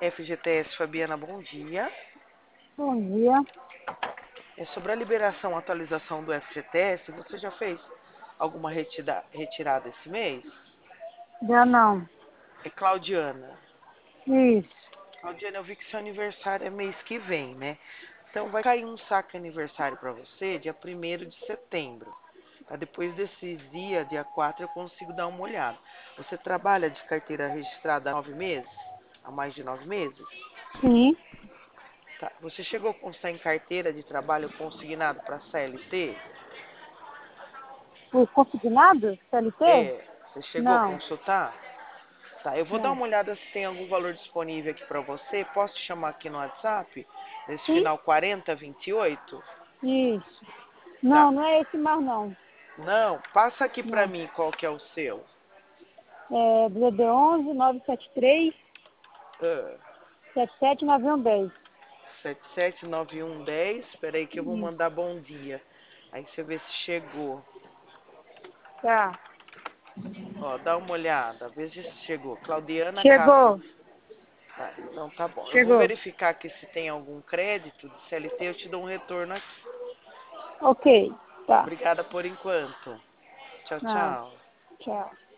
FGTS Fabiana, bom dia. Bom dia. É sobre a liberação, atualização do FGTS, você já fez alguma retirada esse mês? Já não. É Claudiana. Isso. Claudiana, eu vi que seu aniversário é mês que vem, né? Então vai cair um saque aniversário para você dia 1º de setembro. Tá? Depois desses dias, dia 4, eu consigo dar uma olhada. Você trabalha de carteira registrada há 9 meses? Há mais de 9 meses? Sim. Tá. Você chegou a constar em carteira de trabalho consignado para CLT? O consignado? CLT? É, você chegou a Não. consultar? Tá, eu vou dar Não. uma olhada se tem algum valor disponível aqui para você. Posso te chamar aqui no WhatsApp? Nesse Sim? final 4028? Isso. Tá. Não, não é esse mais não. Não, passa aqui para Não. mim qual que é o seu. É DD11 973 Ah, 779110. 779110. Espera aí que eu vou Isso. mandar bom dia. Aí você vê se chegou. Tá. Ó, dá uma olhada, vê se chegou. Claudiana Castro. Chegou. Tá, então tá bom. Eu vou Chegou. verificar aqui se tem algum crédito de CLT, eu te dou um retorno aqui. Ok. Tá. Obrigada por enquanto. Tchau, Não. tchau. Tchau.